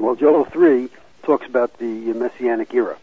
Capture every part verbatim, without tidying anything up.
Well, Joel three talks about the Messianic era.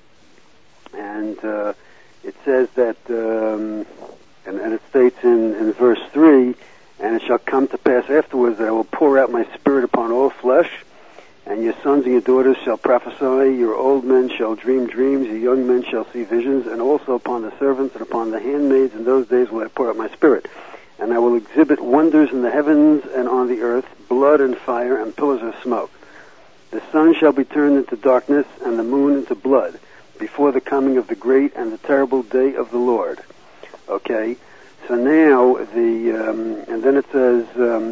And uh, it says that, um, and, and it states in, in verse three, and it shall come to pass afterwards that I will pour out my spirit upon all flesh, and your sons and your daughters shall prophesy, your old men shall dream dreams, your young men shall see visions, and also upon the servants and upon the handmaids in those days will I pour out my spirit. And I will exhibit wonders in the heavens and on the earth, blood and fire and pillars of smoke. The sun shall be turned into darkness and the moon into blood, before the coming of the great and the terrible day of the Lord. Okay, so now the, um, and then it says, um,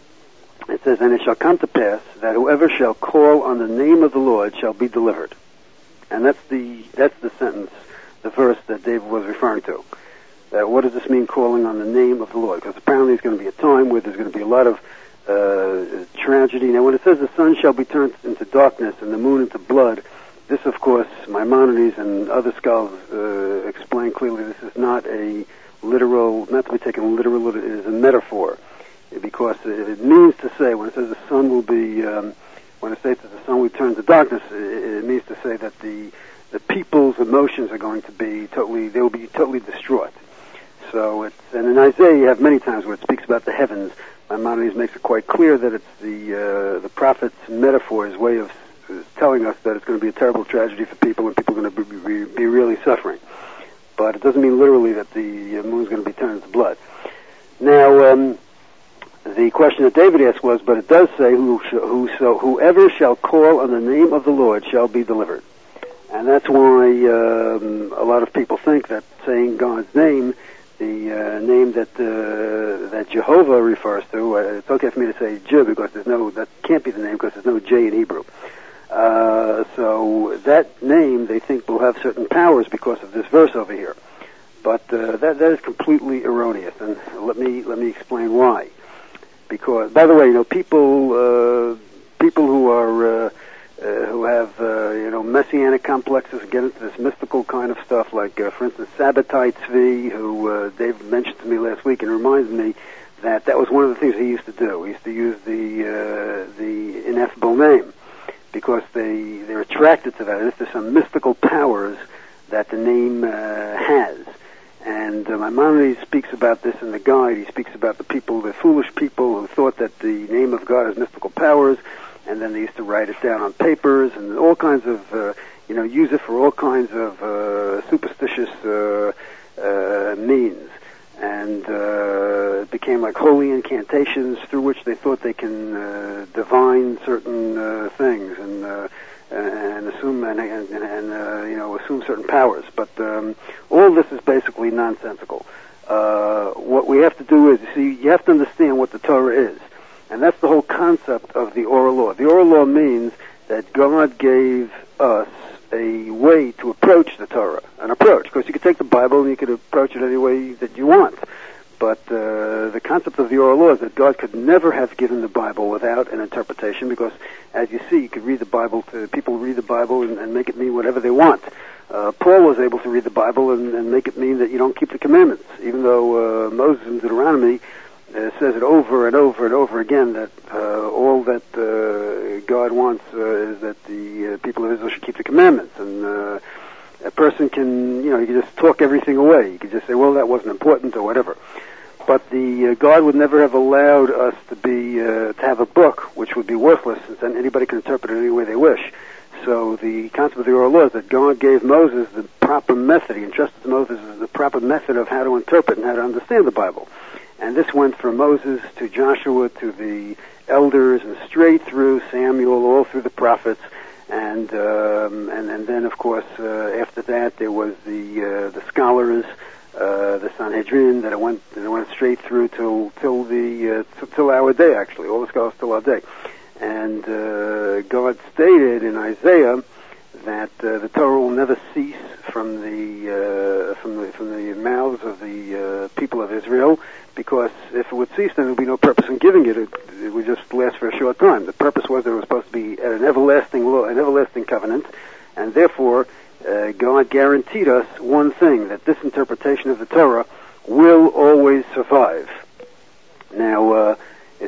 it says, and it shall come to pass that whoever shall call on the name of the Lord shall be delivered. And that's the, that's the sentence, the verse that David was referring to. That what does this mean, calling on the name of the Lord? Because apparently there's going to be a time where there's going to be a lot of uh, tragedy. Now when it says the sun shall be turned into darkness and the moon into blood, this, of course, Maimonides and other scholars uh, explain clearly this is not a literal, not to be taken literal, it is a metaphor. Because it means to say, when it says the sun will be, um, when it states that the sun will turn to darkness, it, it means to say that the the people's emotions are going to be totally, they will be totally distraught. So it's, and in Isaiah you have many times where it speaks about the heavens. Maimonides makes it quite clear that it's the uh, the prophet's metaphor, his way of telling us that it's going to be a terrible tragedy for people and people are going to be, be, be really suffering. But it doesn't mean literally that the uh, moon's going to be turned into blood. Now, um, the question that David asked was, but it does say, who, sh- who so whoever shall call on the name of the Lord shall be delivered. And that's why um, a lot of people think that saying God's name, the uh, name that uh, that Jehovah refers to, uh, it's okay for me to say Jeh because there's no, that can't be the name because there's no J in Hebrew. Uh, so that name they think will have certain powers because of this verse over here. But uh, that that is completely erroneous, and let me let me explain why. Because, by the way, you know, people uh, people who are uh, uh, who have uh, you know messianic complexes get into this mystical kind of stuff, like uh, for instance Sabbatai Tzvi, who uh, Dave mentioned to me last week, and reminds me that that was one of the things he used to do. He used to use the uh, the ineffable name because they they're attracted to that. As if there's some mystical powers that the name uh, has. And uh, Maimonides speaks about this in the Guide. He speaks about the people, the foolish people who thought that the name of God has mystical powers, and then they used to write it down on papers and all kinds of, uh, you know, use it for all kinds of uh, superstitious uh, uh, means. And uh, it became like holy incantations through which they thought they can uh, divine certain uh, things and uh, and assume and, and, and uh, you know assume certain powers. But um, all this is basically nonsensical. Uh, what we have to do is, you see, you have to understand what the Torah is, and that's the whole concept of the oral law. The oral law means that God gave us a way to approach the Torah, an approach. Of course, you could take the Bible and you could approach it any way that you want. But uh, the concept of the oral law is that God could never have given the Bible without an interpretation, because, as you see, you could read the Bible to people read the Bible and, and make it mean whatever they want. Uh, Paul was able to read the Bible and, and make it mean that you don't keep the commandments, even though uh, Moses in Deuteronomy uh, says it over and over and over again that uh, all that uh, God wants uh, is that the uh, people of Israel should keep the commandments. And uh, a person can, you know, you can just talk everything away. You can just say, well, that wasn't important or whatever. But the uh, God would never have allowed us to be uh, to have a book which would be worthless, and then anybody can interpret it any way they wish. So the concept of the oral law is that God gave Moses the proper method. He entrusted to Moses the proper method of how to interpret and how to understand the Bible. And this went from Moses to Joshua to the elders and straight through Samuel, all through the prophets. And um, and and then, of course, uh, after that there was the uh, the scholars. Uh, the Sanhedrin, that it went, that it went straight through till till the uh, till our day. Actually, all the scholars till our day. And uh, God stated in Isaiah that uh, the Torah will never cease from the uh, from the from the mouths of the uh, people of Israel, because if it would cease, then there would be no purpose in giving it. It, it would just last for a short time. The purpose was that it was supposed to be an everlasting law, an everlasting covenant, and therefore. Uh, God guaranteed us one thing, that this interpretation of the Torah will always survive. Now, uh, it's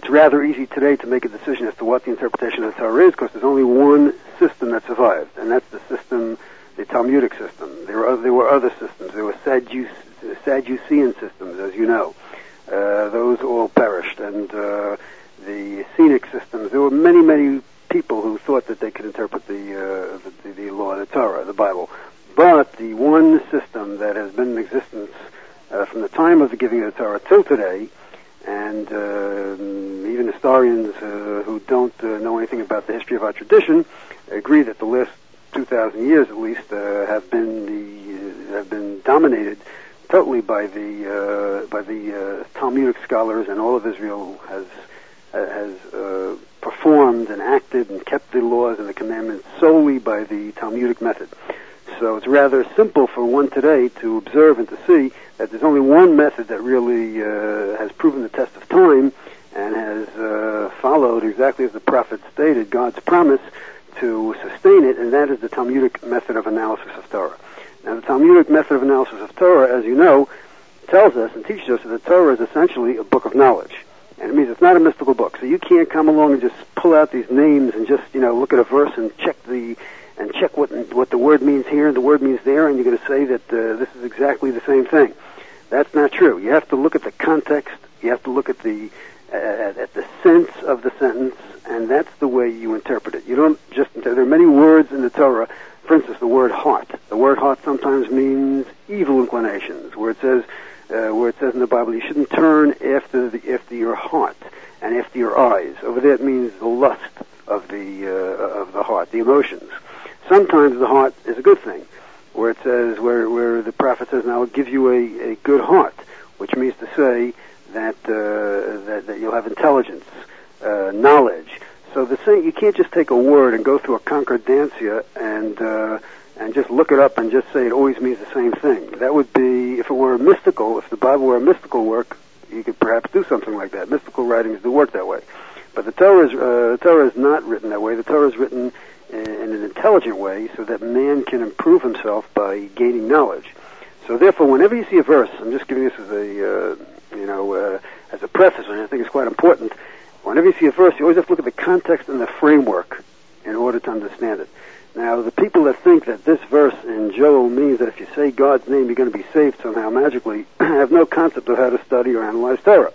it's rather easy today to make a decision as to what the interpretation of the Torah is, because there's only one system that survived, and that's the system, the Talmudic system. There were other, there were other systems. There were Sadduce, Sadducean systems, as you know. Uh, those all perished, and uh, the Essenic systems. There were many, many people who thought that they could interpret the, uh, the, the law of the Torah, the Bible. But the one system that has been in existence uh, from the time of the giving of the Torah till today, and uh, even historians uh, who don't uh, know anything about the history of our tradition agree that the last two thousand years, at least, uh, have been the uh, have been dominated totally by the uh, by the uh, Talmudic scholars, and all of Israel has uh, has uh, performed and acted and kept the laws and the commandments solely by the Talmudic method. So it's rather simple for one today to observe and to see that there's only one method that really uh, has proven the test of time and has uh, followed exactly as the prophet stated God's promise to sustain it, and that is the Talmudic method of analysis of Torah. Now, the Talmudic method of analysis of Torah, as you know, tells us and teaches us that the Torah is essentially a book of knowledge. And it means it's not a mystical book. So you can't come along and just pull out these names and just, you know, look at a verse and check the and check what what the word means here and the word means there, and you're going to say that uh, this is exactly the same thing. That's not true. You have to look at the context. You have to look at the uh, at the sense of the sentence, and that's the way you interpret it. You don't just. There are many words in the Torah. For instance, the word heart. The word heart sometimes means evil inclinations. Where it says, uh, where it says in the Bible, you shouldn't turn after the after your heart and after your eyes. Over there, it means the lust of the uh, of the heart, the emotions. Sometimes the heart is a good thing, where it says, where where the prophet says, "Now I'll give you a, a good heart," which means to say that uh, that, that you'll have intelligence, uh, knowledge. So the thing, you can't just take a word and go through a concordancia and uh, and just look it up and just say it always means the same thing. That would be, if it were mystical, if the Bible were a mystical work, you could perhaps do something like that. Mystical writings do work that way. But the Torah is, uh, the Torah is not written that way. The Torah is written in an intelligent way so that man can improve himself by gaining knowledge. So therefore, whenever you see a verse, I'm just giving this as a, uh, you know, uh, as a preface, and I think it's quite important. Whenever you see a verse, you always have to look at the context and the framework in order to understand it. Now, the people that think that this verse in Joel means that if you say God's name, you're going to be saved somehow magically, have no concept of how to study or analyze Torah.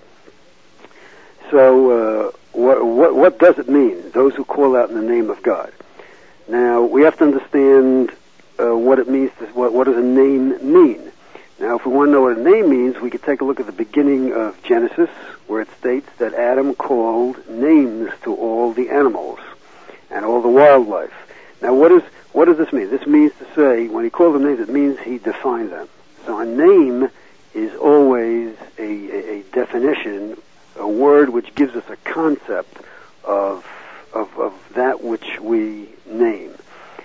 So, uh, what, what, what does it mean, those who call out in the name of God? Now, we have to understand uh, what it means, to, what, what does a name mean? Now, if we want to know what a name means, we could take a look at the beginning of Genesis, where it states that Adam called names to all the animals and all the wildlife. Now, what is what does this mean? This means to say, when he called them names, it means he defined them. So a name is always a, a, a definition, a word which gives us a concept of of, of that which we name.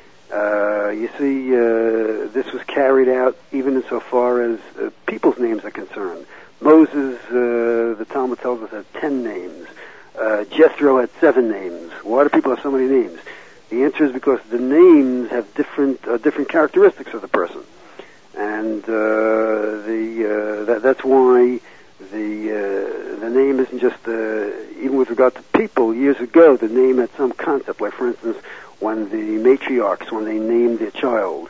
Uh, you see, uh, this was carried out even insofar as uh, people's names are concerned. Moses, uh, the Talmud tells us, had ten names. Uh, Jethro had seven names. Why do people have so many names? The answer is because the names have different uh, different characteristics of the person, and uh, the uh, that, that's why the uh, the name isn't just uh, even with regard to people. Years ago, the name had some concept. Like, for instance, when the matriarchs, when they named their child,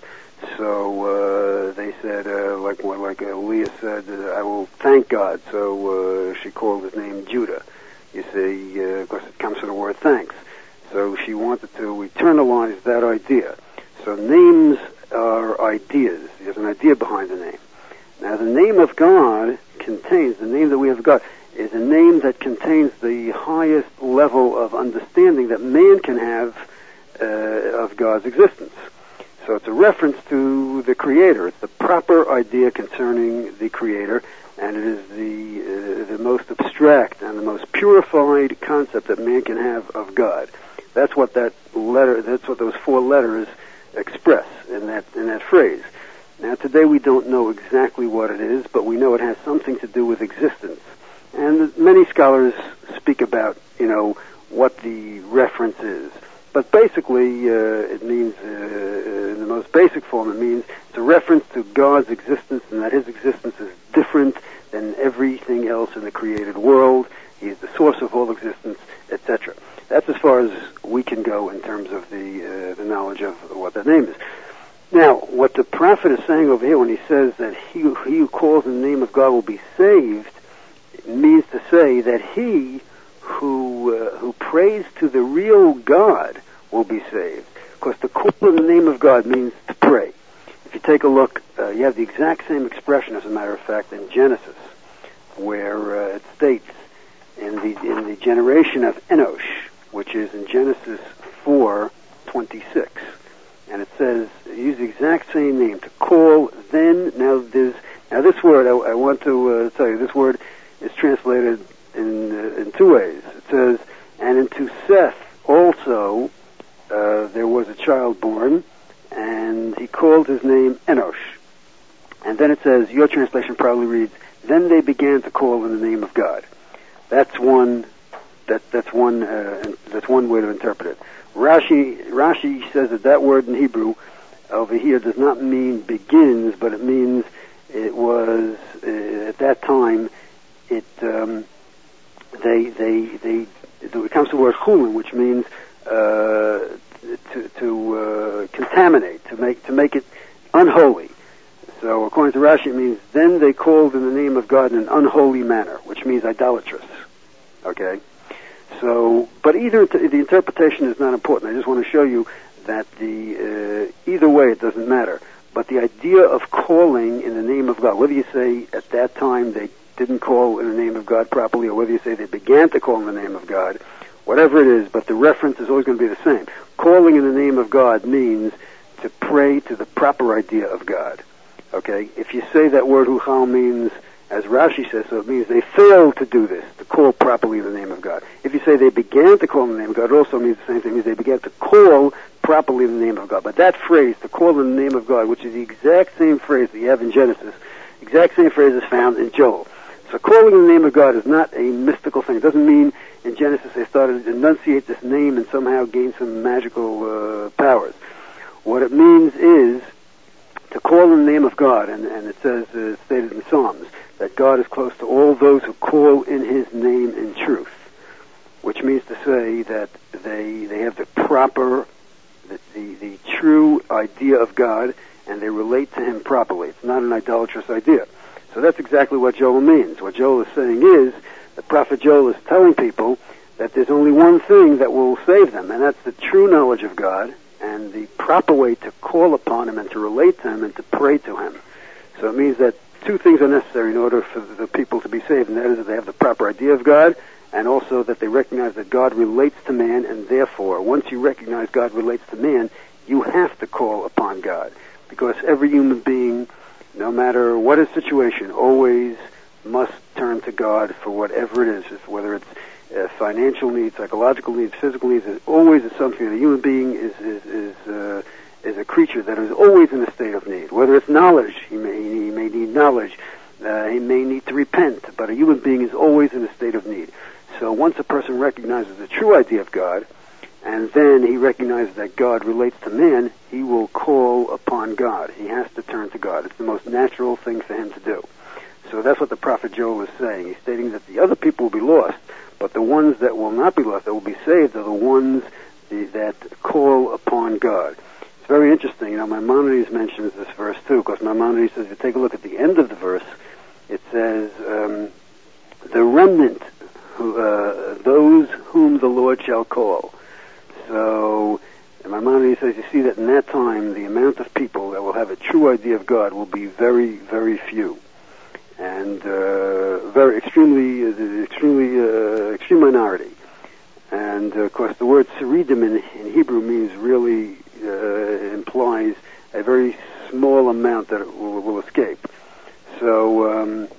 so uh, they said, uh, like like uh, Leah said, uh, I will thank God. So uh, she called his name Judah. You see, uh, of course, it comes from the word thanks. So she wanted to eternalize that idea. So names are ideas. There's an idea behind the name. Now, the name of God contains, the name that we have got, is a name that contains the highest level of understanding that man can have uh, of God's existence. So it's a reference to the Creator. It's the proper idea concerning the Creator, and it is the uh, the most abstract and the most purified concept that man can have of God. That's what that letter, that's what those four letters express in that in that phrase. Now, today we don't know exactly what it is, but we know it has something to do with existence. And many scholars speak about, you know, what the reference is. But basically, uh, it means, uh, in the most basic form, it means it's a reference to God's existence, and that His existence is different than everything else in the created world, He's the source of all existence, et cetera. That's as far as we can go in terms of the uh, the knowledge of what that name is. Now, what the prophet is saying over here when he says that he, he who calls in the name of God will be saved, means to say that he who uh, who prays to the real God will be saved. Because to call in the name of God means to pray. If you take a look, uh, you have the exact same expression, as a matter of fact, in Genesis, where uh, it states in the in the generation of Enosh, which is in Genesis four twenty-six, and it says, use the exact same name, to call. Then now there's now this word I, I want to uh, tell you. This word is translated in uh, in two ways. It says, and into Seth also uh, there was a child born, and he called his name Enosh. And then it says, your translation probably reads, then they began to call in the name of God. That's one. That that's one. Uh, that's one way to interpret it. Rashi Rashi says that that word in Hebrew over here does not mean begins, but it means it was uh, at that time. It um, they they they it comes to the word chulin, which means uh, to to uh, contaminate, to make to make it unholy. So according to Rashi, it means then they called in the name of God in an unholy manner, which means idolatrous. Okay. So, but either the interpretation is not important. I just want to show you that the uh, either way it doesn't matter. But the idea of calling in the name of God, whether you say at that time they didn't call in the name of God properly, or whether you say they began to call in the name of God, whatever it is, but the reference is always going to be the same. Calling in the name of God means to pray to the proper idea of God. Okay? If you say that word huchal means, as Rashi says, so it means they failed to do this, to call properly in the name of God. If you say they began to call in the name of God, it also means the same thing. It means they began to call properly in the name of God. But that phrase, to call in the name of God, which is the exact same phrase that you have in Genesis, exact same phrase is found in Joel. So calling in the name of God is not a mystical thing. It doesn't mean in Genesis they started to enunciate this name and somehow gain some magical uh, powers. What it means is to call in the name of God, and, and it says, uh, stated in Psalms, that God is close to all those who call in His name in truth, which means to say that they they have the proper, the, the, the true idea of God, and they relate to Him properly. It's not an idolatrous idea. So that's exactly what Joel means. What Joel is saying is, the prophet Joel is telling people that there's only one thing that will save them, and that's the true knowledge of God, and the proper way to call upon Him and to relate to Him and to pray to Him. So it means that two things are necessary in order for the people to be saved, and that is that they have the proper idea of God, and also that they recognize that God relates to man, and therefore, once you recognize God relates to man, you have to call upon God. Because every human being, no matter what his situation, always must turn to God for whatever it is, whether it's uh, financial needs, psychological needs, physical needs. It always is something. The human being is is is, uh, is a creature that is always in a state of need. Whether it's knowledge, he may he may need knowledge. Uh, he may need to repent, but a human being is always in a state of need. So once a person recognizes the true idea of God, and then he recognizes that God relates to man, he will call upon God. He has to turn to God. It's the most natural thing for him to do. So that's what the prophet Joel is saying. He's stating that the other people will be lost, but the ones that will not be lost, that will be saved, are the ones that call upon God. It's very interesting. You know, Maimonides mentions this verse too, because Maimonides says, if you take a look at the end of the verse, it says, um, the remnant, who, uh, those whom the Lord shall call. So, Maimonides says, you see that in that time, the amount of people that will have a true idea of God will be very, very few. And uh, very extremely, uh, extremely, uh, extreme minority. And uh, of course, the word "seredim" in, in Hebrew means really uh, implies a very small amount that will, will escape. So, um,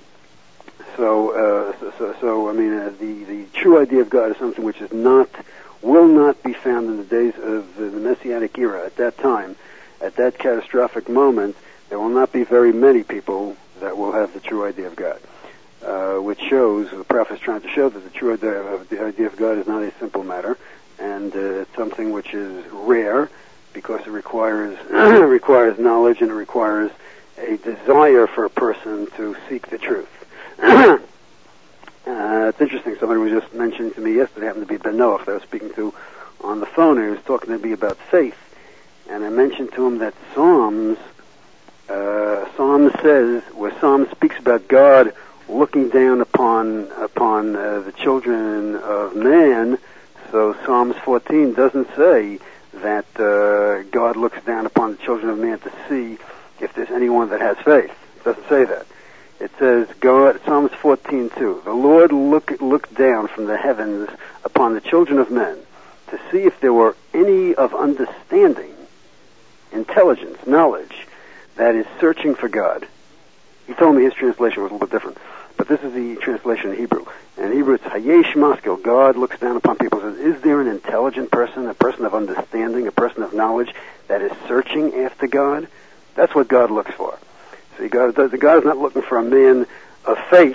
so, uh, so, so, so, I mean, uh, the the true idea of God is something which is not, will not be found in the days of the Messianic era. At that time, at that catastrophic moment, there will not be very many people that will have the true idea of God, uh, which shows, the prophet is trying to show that the true idea of, the idea of God is not a simple matter, and uh, it's something which is rare, because it requires requires knowledge, and it requires a desire for a person to seek the truth. Uh, it's interesting. Somebody was just mentioning to me yesterday, happened to be Ben Noach that I was speaking to on the phone, and he was talking to me about faith. And I mentioned to him that Psalms, uh, Psalm says, where Psalm speaks about God looking down upon upon uh, the children of man, so Psalms fourteen doesn't say that uh, God looks down upon the children of man to see if there's anyone that has faith. It doesn't say that. It says, God, Psalms fourteen two, the Lord look, looked down from the heavens upon the children of men to see if there were any of understanding, intelligence, knowledge, that is searching for God. He told me his translation was a little bit different, but this is the translation in Hebrew. And in Hebrew it's Hayesh Maskil, God looks down upon people and says, is there an intelligent person, a person of understanding, a person of knowledge that is searching after God? That's what God looks for. See, God, the God is not looking for a man of faith.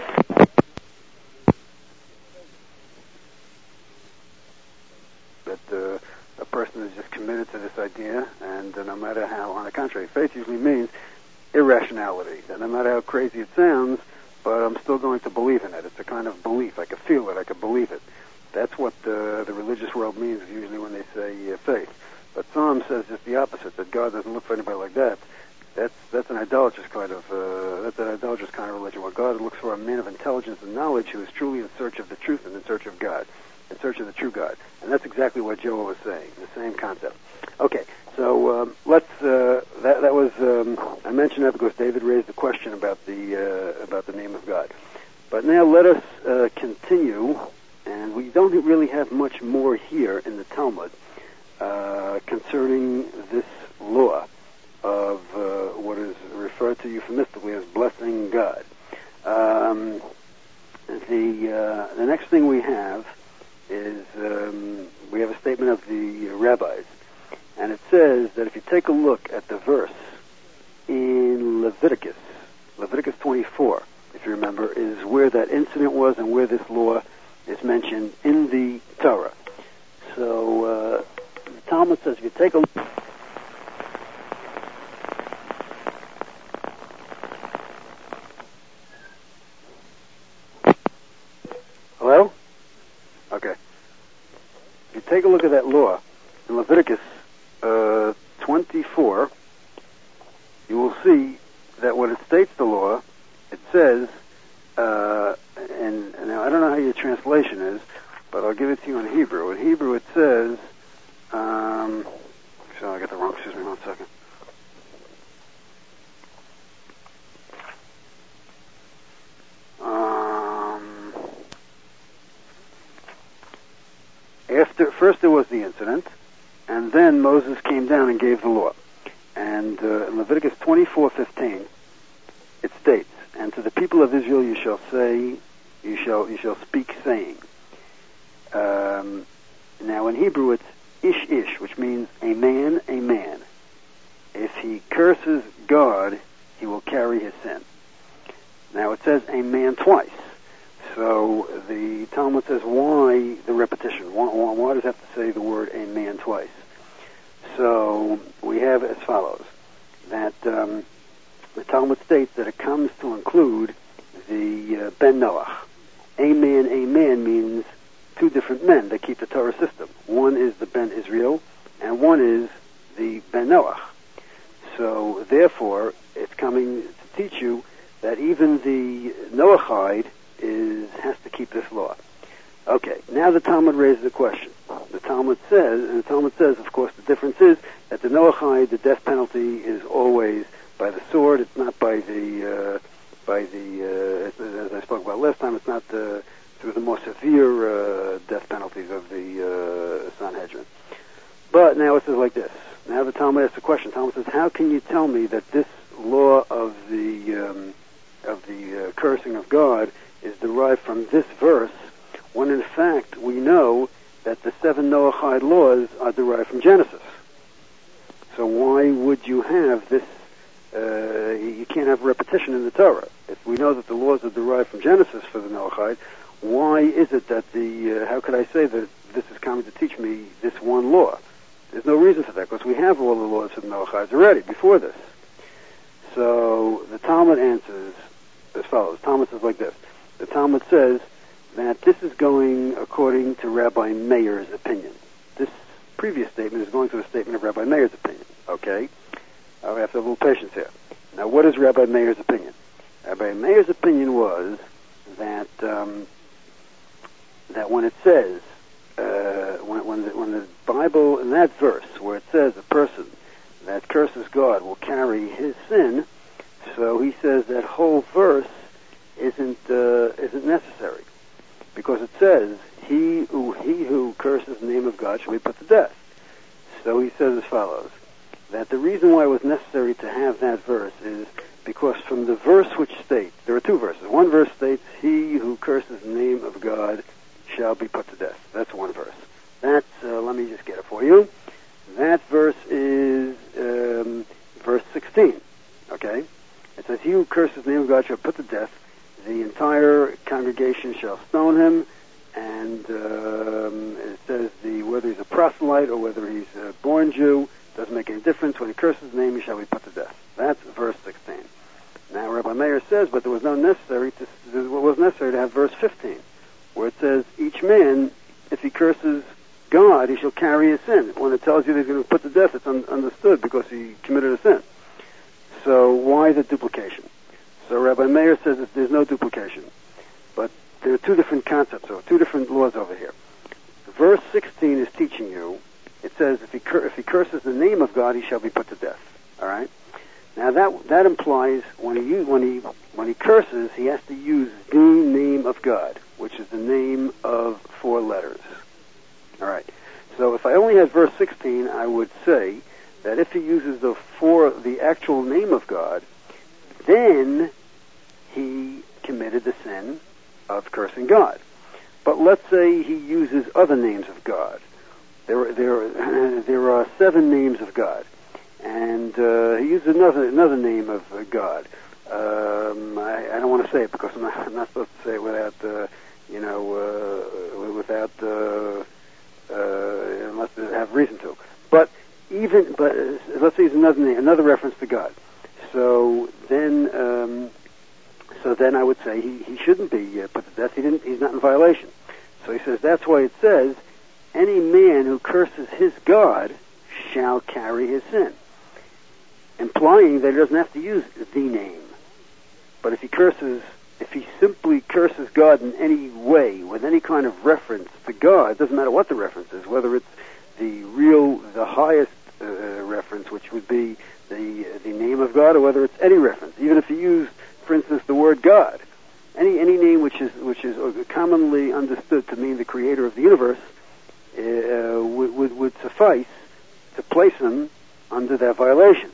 That uh, a person is just committed to this idea, and uh, no matter how, on the contrary, faith usually means irrationality. That no matter how crazy it sounds, but I'm still going to believe in it. It's a kind of belief. I can feel it. I can believe it. That's what uh, the religious world means usually when they say uh, faith. But Psalm says just the opposite, that God doesn't look for anybody like that. That's that's an idolatrous kind of uh, that's an idolatrous kind of religion, where God looks for a man of intelligence and knowledge who is truly in search of the truth and in search of God, in search of the true God. And that's exactly what Joel was saying, the same concept. Okay, so um, let's. Uh, that that was um, I mentioned that because David raised the question about the uh, about the name of God. But now let us uh, continue, and we don't really have much more here in the Talmud uh, concerning this law of uh, what is referred to euphemistically as blessing God. Um, the uh, the next thing we have is um, we have a statement of the rabbis, and it says that if you take a look at the verse in Leviticus, Leviticus twenty-four, if you remember, is where that incident was and where this law is mentioned in the Torah. So uh, the Talmud says if you take a look. Hello? Okay. If you take a look at that law in Leviticus uh, twenty-four, you will see that when it states the law, it says, uh, and, and now I don't know how your translation is, but I'll give it to you in Hebrew. In Hebrew it says, um, so I got the wrong, excuse me one second. After, first there was the incident, and then Moses came down and gave the law. And uh, in Leviticus twenty-four fifteen, it states, "And to the people of Israel you shall say, you shall you shall speak, saying." Um, now in Hebrew it's ish ish, which means a man, a man. If he curses God, he will carry his sin. Now it says a man twice. So the Talmud says, why the repetition? Why, why does it have to say the word a man twice? So we have as follows, that um, the Talmud states that it comes to include the uh, Ben Noach. A man, a man means two different men that keep the Torah system. One is the Ben Israel, and one is the Ben Noach. So therefore, it's coming to teach you that even the Noachide is has to keep this law. Okay, now the Talmud raises a question. The Talmud says, and the Talmud says, of course, the difference is that the Noachide, the death penalty is always by the sword. It's not by the, uh, by the, uh, as I spoke about last time, it's not the, through the more severe uh, death penalties of the uh, Sanhedrin. But now it says like this. Now the Talmud asks a question. The Talmud says, how can you tell me that this law of the, um, of the uh, cursing of God is derived from this verse, when in fact we know that the seven Noachide laws are derived from Genesis? So why would you have this, uh, you can't have repetition in the Torah. If we know that the laws are derived from Genesis for the Noachide, why is it that the, uh, how could I say that this is coming to teach me this one law? There's no reason for that, because we have all the laws for the Noachides already, before this. So the Talmud answers as follows. The Talmud says like this. The Talmud says that this is going according to Rabbi Meir's opinion. This previous statement is going to a statement of Rabbi Meir's opinion. Okay? I have to have a little patience here. Now, what is Rabbi Meir's opinion? Rabbi Meir's opinion was that um, that when it says, uh, when, when, the, when the Bible, in that verse, where it says a person that curses God will carry his sin, so he says that whole verse isn't uh, isn't necessary, because it says he who he who curses the name of God shall be put to death. So he says as follows, that the reason why it was necessary to have that verse is because from the verse which states, there are two verses. One verse states, he who curses the name of God shall be put to death. That's one verse. That's, uh, let me just get it for you. That verse is um, verse sixteen, okay? It says, he who curses the name of God shall be put to death. The entire congregation shall stone him, and um, it says the whether he's a proselyte or whether he's a born Jew, doesn't make any difference. When he curses the name, he shall be put to death. That's verse sixteen. Now, Rabbi Meir says, but there was no necessary to, there was necessary to have verse fifteen, where it says, each man, if he curses God, he shall carry his sin. When it tells you that he's going to be put to death, it's un- understood because he committed a sin. So why the duplication? So Rabbi Meir says that there's no duplication. But there are two different concepts, or two different laws over here. Verse sixteen is teaching you, it says, if he, cur- if he curses the name of God, he shall be put to death. All right? Now that that implies when he when he when he curses, he has to use the name of God, which is the name of four letters. All right. So if I only had verse sixteen, I would say that if he uses the four the actual name of God, then he committed the sin of cursing God. But let's say he uses other names of God. There there there are seven names of God. And uh, he uses another another name of uh, God. Um, I, I don't want to say it because I'm not, I'm not supposed to say it without, uh, you know, uh, without uh, uh, unless I have reason to. But even, but uh, let's say it's another name, another reference to God. So then, um, so then I would say he, he shouldn't be uh, put to death. He didn't. He's not in violation. So he says that's why it says, any man who curses his God shall carry his sin, implying that he doesn't have to use the name. But if he curses, if he simply curses God in any way, with any kind of reference to God, it doesn't matter what the reference is, whether it's the real, the highest uh, reference, which would be the the name of God, or whether it's any reference, even if he used, for instance, the word God, any any name which is which is commonly understood to mean the creator of the universe, uh, would, would would suffice to place him under that violation.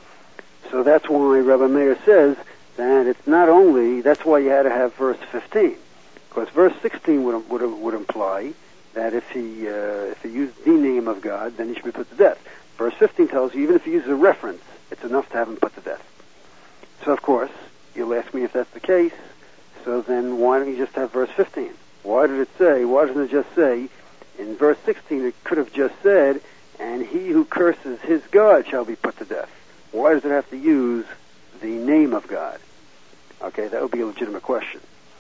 So that's why Rabbi Meir says that it's not only, that's why you had to have verse fifteen, because verse sixteen would would, would imply that if he uh, if he used the name of God, then he should be put to death. Verse fifteen tells you even if he uses a reference, it's enough to have him put to death. So of course, you'll ask me if that's the case, so then why don't you just have verse fifteen? Why did it say, why doesn't it just say, in verse sixteen it could have just said, and he who curses his God shall be put to death. Why does it have to use the name of God? Okay, that would be a legitimate question.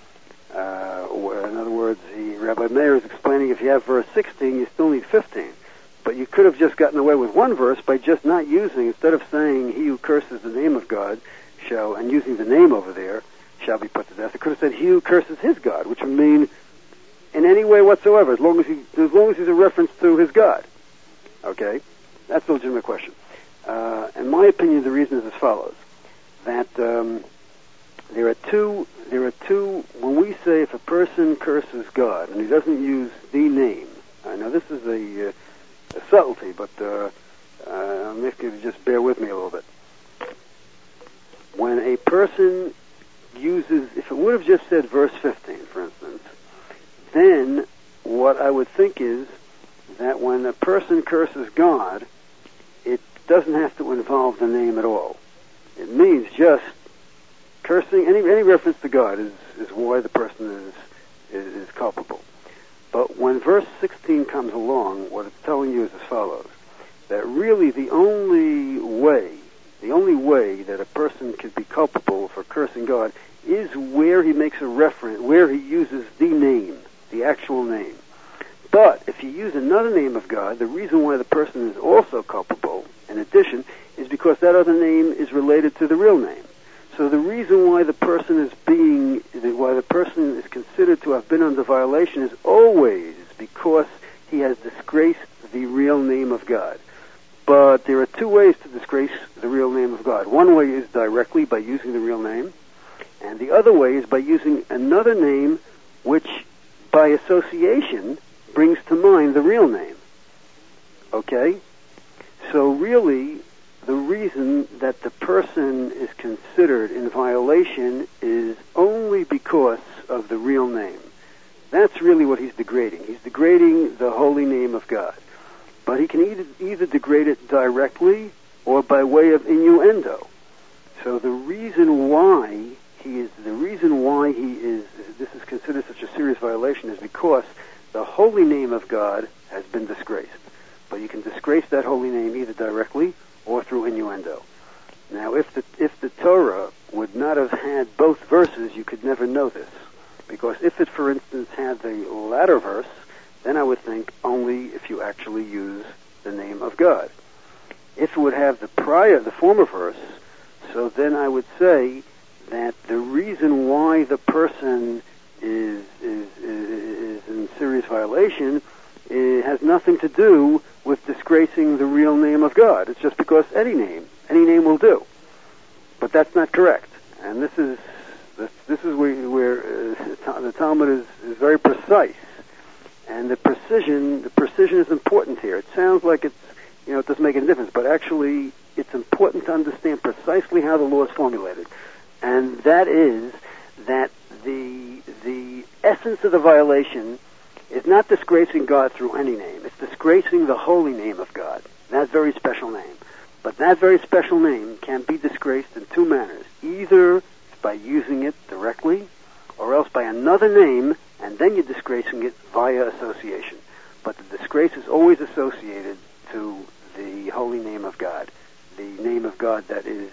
Uh, or in other words, the Rabbi Meir is explaining if you have verse sixteen, you still need fifteen. But you could have just gotten away with one verse by just not using, instead of saying he who curses the name of God shall, and using the name over there, shall be put to death. It could have said he who curses his God, which would mean in any way whatsoever, as long as he, as long as he's a reference to his God. Okay? That's a legitimate question. Uh, in my opinion, the reason is as follows: that um, there are two. There are two. When we say if a person curses God and he doesn't use the name, I know this is a, uh, a subtlety, but uh, uh, I'm asking you to just bear with me a little bit. When a person uses, if it would have just said verse fifteen, for instance, then what I would think is that when a person curses God, it doesn't have to involve the name at all. It means just cursing. Any any reference to God is, is why the person is, is is culpable. But when verse sixteen comes along, what it's telling you is as follows: that really the only way, the only way that a person could be culpable for cursing God is where he makes a reference, where he uses the name, the actual name. But if you use another name of God, the reason why the person is also culpable, in addition, is because that other name is related to the real name. So the reason why the person is being, why the person is considered to have been under violation is always because he has disgraced the real name of God. But there are two ways to disgrace the real name of God. One way is directly by using the real name, and the other way is by using another name which, by association, brings to mind the real name. Okay? So really, the reason that the person is considered in violation is only because of the real name. That's really what he's degrading. He's degrading the holy name of God. But he can either, either degrade it directly or by way of innuendo. So the reason why he is, the reason why he is, this is considered such a serious violation is because the holy name of God has been disgraced. But you can disgrace that holy name either directly or through innuendo. Now, if the if the Torah would not have had both verses, you could never know this. Because if it, for instance, had the latter verse, then I would think only if you actually use the name of God. If it would have the prior, the former verse, so then I would say that the reason why the person is is is, is in serious violation it has nothing to do with disgracing the real name of God. It's just because any name, any name will do. But that's not correct. And this is this, this is where, where uh, the Talmud is, is very precise. And the precision, the precision is important here. It sounds like it's, you know, it doesn't make any difference, but actually it's important to understand precisely how the law is formulated. And that is that the the essence of the violation is not disgracing God through any name. It's disgracing the holy name of God, that very special name. But that very special name can be disgraced in two manners, either by using it directly or else by another name, and then you're disgracing it via association. But the disgrace is always associated to the holy name of God, the name of God that is,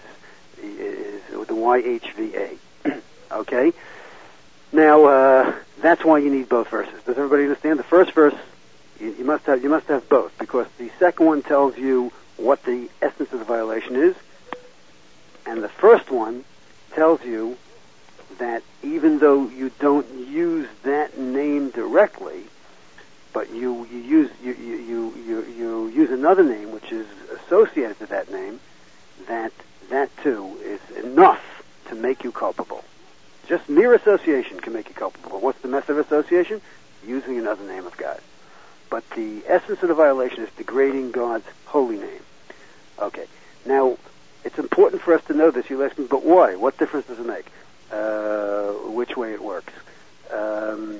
is the Y H V A. Okay? Now, uh, that's why you need both verses. Does everybody understand? The first verse, you, you must have you must have both, because the second one tells you what the essence of the violation is, and the first one tells you that even though you don't use that name directly, but you, you use you, you, you, you, you use another name which is associated to that name, that that too is enough to make you culpable. Just mere association can make you culpable. What's the method of association? Using another name of God. But the essence of the violation is degrading God's holy name. Okay. Now, it's important for us to know this. You'll ask me, but why? What difference does it make? Uh, which way it works? Um,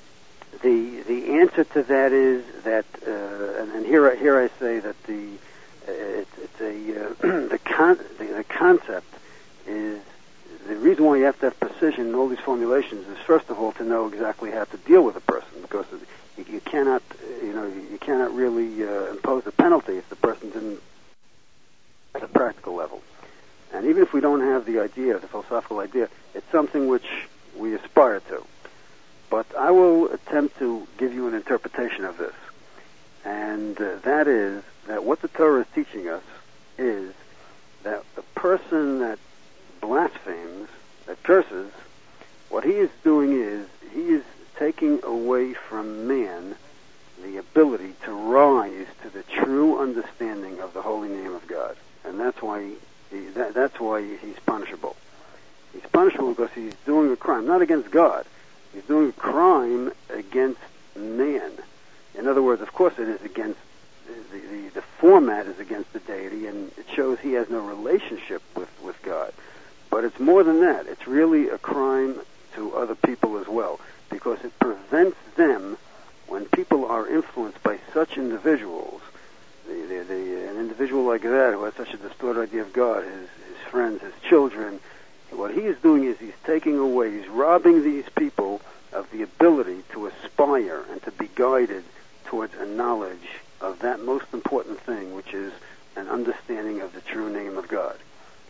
the the answer to that is that, uh, and, and here I, here I say that the uh, it, it's a uh, the con the, the concept is. The reason why you have to have precision in all these formulations is, first of all, to know exactly how to deal with a person, because you, you cannot, you know, you cannot really uh, impose a penalty if the person didn't at a practical level. And even if we don't have the idea, the philosophical idea, it's something which we aspire to. But I will attempt to give you an interpretation of this, and uh, that is that what the Torah is teaching us is that the person that blasphemes, that curses, what he is doing is he is taking away from man the ability to rise to the true understanding of the holy name of God, and that's why he, that, that's why he's punishable. He's punishable because he's doing a crime, not against God. He's doing a crime against man. In other words, of course, it is against the the, the format is against the deity, and it shows he has no relationship with with God. But it's more than that. It's really a crime to other people as well, because it prevents them, when people are influenced by such individuals, the, the, the, an individual like that who has such a distorted idea of God, his, his friends, his children, what he is doing is he's taking away, he's robbing these people of the ability to aspire and to be guided towards a knowledge of that most important thing, which is an understanding of the true name of God.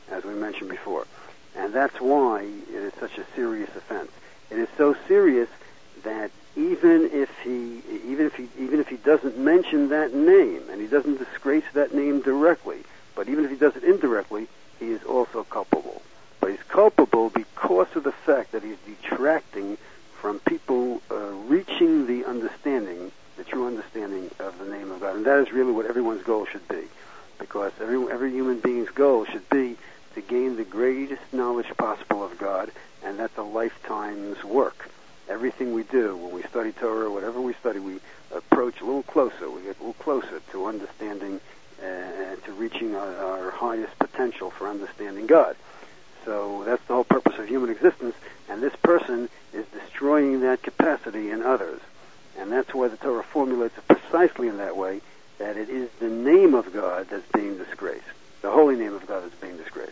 as we mentioned before. And that's why it is such a serious offense. It is so serious that even if he, even if he, even if he doesn't mention that name, and he doesn't disgrace that name directly, but even if he does it indirectly, he is also culpable. But he's culpable because of the fact that he's detracting from people uh, reaching the understanding, the true understanding of the name of God. And that is really what everyone's goal should be. Because every, every human being's goal should be to gain the greatest knowledge possible of God, and that's a lifetime's work. Everything we do, when we study Torah, whatever we study, we approach a little closer. We get a little closer to understanding uh, and to reaching our, our highest potential for understanding God. So that's the whole purpose of human existence, and this person is destroying that capacity in others. And that's why the Torah formulates it precisely in that way, that it is the name of God that's being disgraced. The holy name of God that's being disgraced.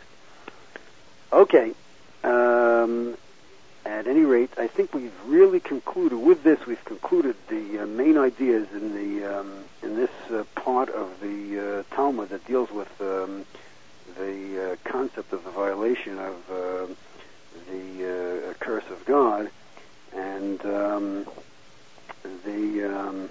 Okay. Um, at any rate, I think we've really concluded, with this, we've concluded the uh, main ideas in the um, in this uh, part of the uh, Talmud that deals with um, the uh, concept of the violation of uh, the uh, curse of God, and um, the um,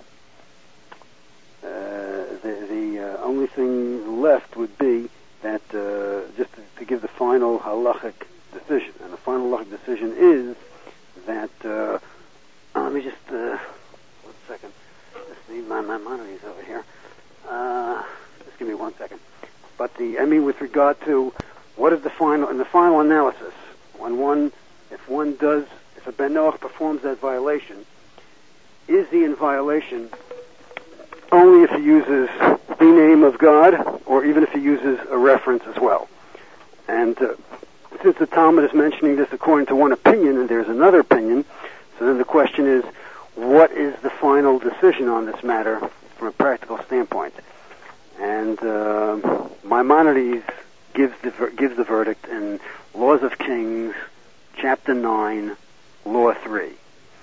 uh, the, the uh, only thing left would be that uh, just to, to give the final halachic decision, and the final halachic decision is that uh, let me just uh, one second. Just need my my monitors over here. Uh, just give me one second. But the I mean, with regard to what is the final in the final analysis, when one if one does if a ben Noach performs that violation, is he in violation only if he uses the name of God, or even if he uses a reference as well? And uh, since the Talmud is mentioning this according to one opinion, and there's another opinion, so then the question is, what is the final decision on this matter from a practical standpoint? And uh, Maimonides gives the ver- gives the verdict in Laws of Kings, chapter nine, law three.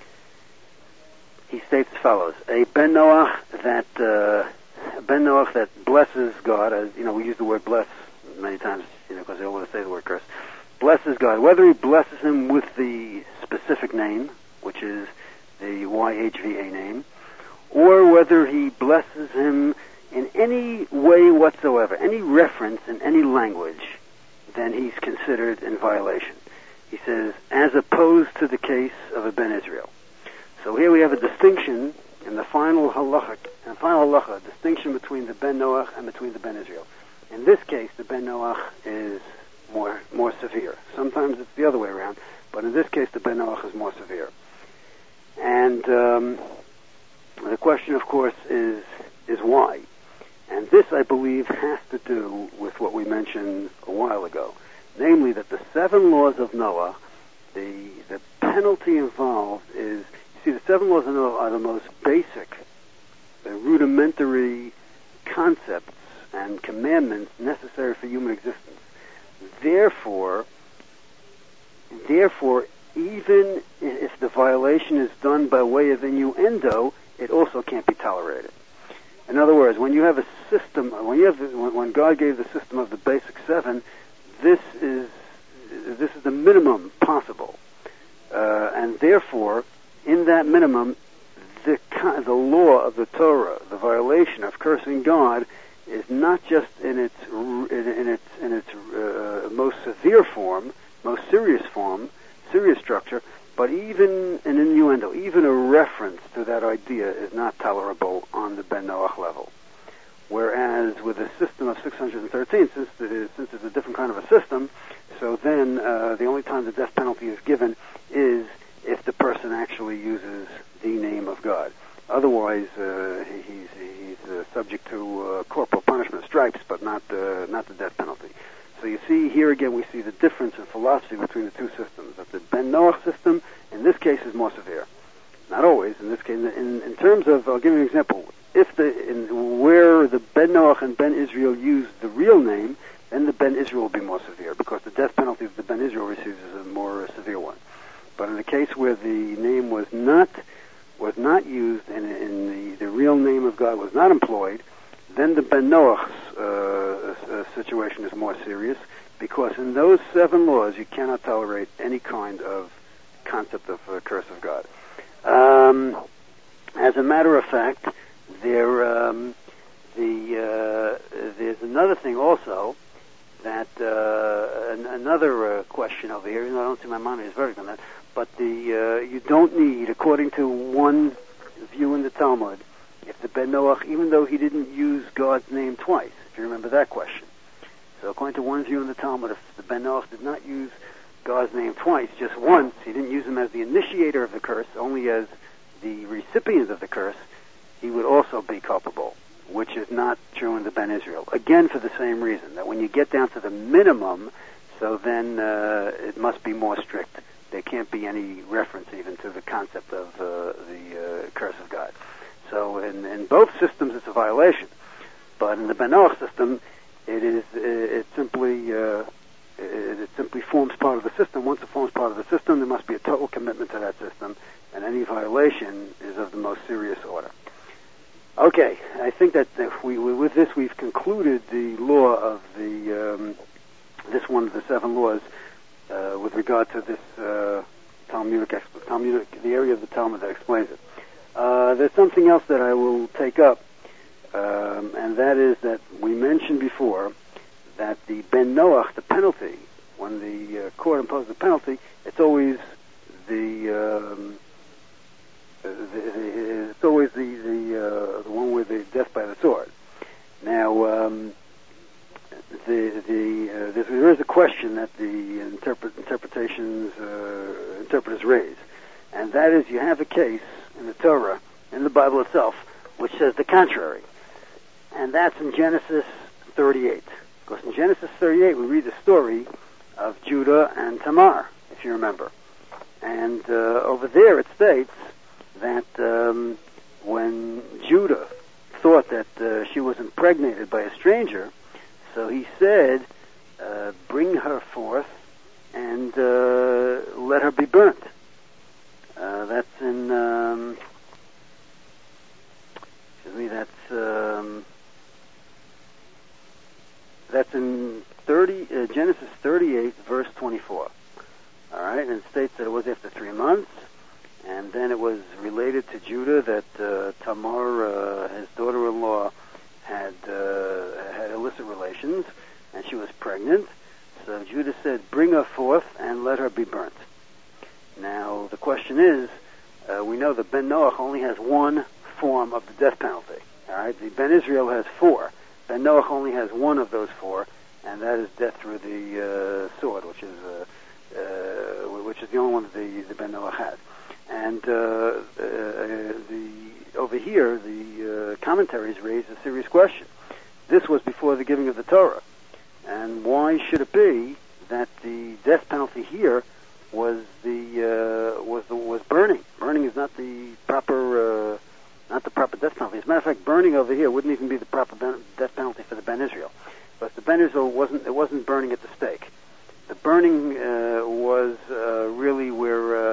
He states as follows: a ben Noach that uh, a ben Noach that blesses God, as you know, we use the word bless many times, you know, because they don't want to say the word curse. Blesses God, whether he blesses him with the specific name, which is the Y H V A name, or whether he blesses him in any way whatsoever, any reference in any language, then he's considered in violation. He says, as opposed to the case of a Ben Israel. So here we have a distinction in the final halacha, in the final halacha, a distinction between the Ben Noach and between the Ben Israel. In this case, the Ben Noach is more more severe. Sometimes it's the other way around, but in this case, the Ben Noach is more severe. And um, the question, of course, is is why. And this, I believe, has to do with what we mentioned a while ago, namely that the seven laws of Noah, the the penalty involved is, you see, the seven laws of Noah are the most basic, the rudimentary concepts and commandments necessary for human existence. Therefore, therefore, even if the violation is done by way of innuendo, it also can't be tolerated. In other words, when you have a system, when you have, the, when God gave the system of the basic seven, this is this is the minimum possible, uh, and therefore, in that minimum, the the law of the Torah, the violation of cursing God, is not just in its in, in its in its uh, most severe form, most serious form, serious structure, but even an innuendo, even a reference to that idea is not tolerable on the Ben Noach level. Whereas with a system of six hundred thirteen, since it is, since it's a different kind of a system, so then uh, the only time the death penalty is given is if the person actually uses the name of God. Otherwise, uh, he's he's uh, subject to uh, corporal punishment, stripes, but not uh, not the death penalty. So you see, here again, we see the difference in philosophy between the two systems. That the Ben Noach system, in this case, is more severe. Not always. In this case, in, in terms of, I'll give you an example. If the in, where the Ben Noach and Ben Israel use the real name, then the Ben Israel will be more severe, because the death penalty that the Ben Israel receives is a more uh, severe one. But in the case where the name was not was not used and in the, the real name of God was not employed, then the Ben Noach's uh, uh, situation is more serious, because in those seven laws you cannot tolerate any kind of concept of uh, curse of God. Um, as a matter of fact, there um, the uh, there's another thing also that uh, an, another uh, question over here. You know, I don't see my monitor's verdict on that, but the uh, you don't need, according to one view in the Talmud, if the Ben Noach, even though he didn't use God's name twice, if you remember that question. So according to one view in the Talmud, if the Ben Noach did not use God's name twice, just once, he didn't use him as the initiator of the curse, only as the recipient of the curse, he would also be culpable, which is not true in the Ben Israel. Again, for the same reason, that when you get down to the minimum, so then uh, it must be more strict. There can't be any reference even to the concept of uh, the uh, curse of God. So in, in both systems, it's a violation. But in the Ben Noach system, it is it simply uh, it, it simply forms part of the system. Once it forms part of the system, there must be a total commitment to that system, and any violation is of the most serious order. Okay, I think that we, with this we've concluded the law of the um, this one of the seven laws uh, with regard to this uh, Talmudic, Talmudic, the area of the Talmud that explains it. Uh, there's something else that I will take up, um, and that is that we mentioned before that the Ben Noach, the penalty, when the uh, court imposes a penalty, it's always the, um, the, the it's always the the, uh, the one with the death by the sword. Now, um, the the uh, there's, there is a question that the interpret, interpretations uh, interpreters raise, and that is you have a case in the Torah, in the Bible itself, which says the contrary. And that's in Genesis thirty-eight. Because in Genesis thirty-eight, we read the story of Judah and Tamar, if you remember. And uh, over there it states that um, when Judah thought that uh, she was impregnated by a stranger, so he said, uh, bring her forth and uh, let her be burnt. Uh, that's in, um, excuse me, that's, um, that's in thirty, uh, Genesis thirty-eight, verse twenty-four. All right, and it states that it was after three months, and then it was related to Judah that uh, Tamar, uh, his daughter-in-law, had uh, had illicit relations, and she was pregnant. So Judah said, bring her forth and let her be burnt. Now, the question is, uh, we know that Ben Noach only has one form of the death penalty. All right, the Ben Israel has four. Ben Noach only has one of those four, and that is death through the uh, sword, which is uh, uh, which is the only one that the, the Ben Noach has. And uh, uh, the over here, the uh, commentaries raise a serious question. This was before the giving of the Torah, and why should it be that the death penalty here was the uh, was the was burning? Burning is not the proper uh, not the proper death penalty. As a matter of fact, burning over here wouldn't even be the proper ben- death penalty for the Ben Israel, but the Ben Israel wasn't it wasn't burning at the stake. The burning uh, was uh, really where uh,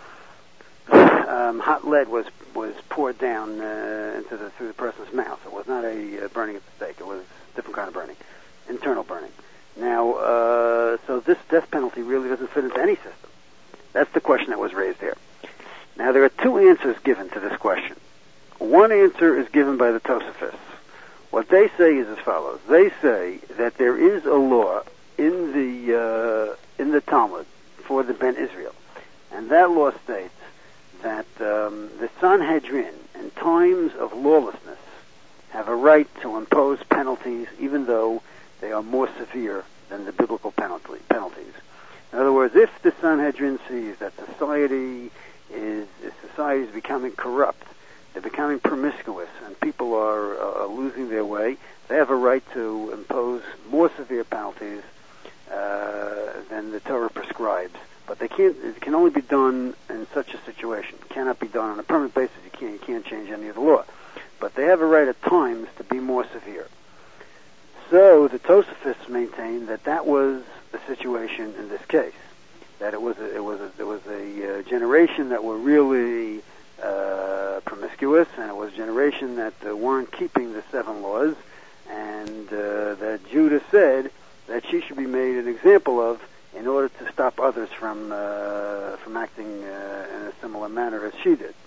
um, hot lead was was poured down uh, into the through the person's mouth. It was not a uh, burning at the stake. It was a different kind of burning, internal burning. Now, uh, so this death penalty really doesn't fit into any system. That's the question that was raised here. Now, there are two answers given to this question. One answer is given by the Tosafos. What they say is as follows. They say that there is a law in the uh, in the Talmud for the Ben Israel, and that law states that um, the Sanhedrin, in times of lawlessness, have a right to impose penalties, even though they are more severe than the biblical penalty, penalties. In other words, if the Sanhedrin sees that society is, is society is becoming corrupt, they're becoming promiscuous, and people are uh, losing their way, they have a right to impose more severe penalties uh, than the Torah prescribes. But they can't. It can only be done in such a situation. It cannot be done on a permanent basis. You can't. You can't change any of the law. But they have a right at times to be more severe. So the Tosafos maintain that that was the situation in this case. That it was a, it was a, it was a uh, generation that were really uh, promiscuous, and it was a generation that uh, weren't keeping the seven laws, and uh, that Judah said that she should be made an example of in order to stop others from uh, from acting uh, in a similar manner as she did.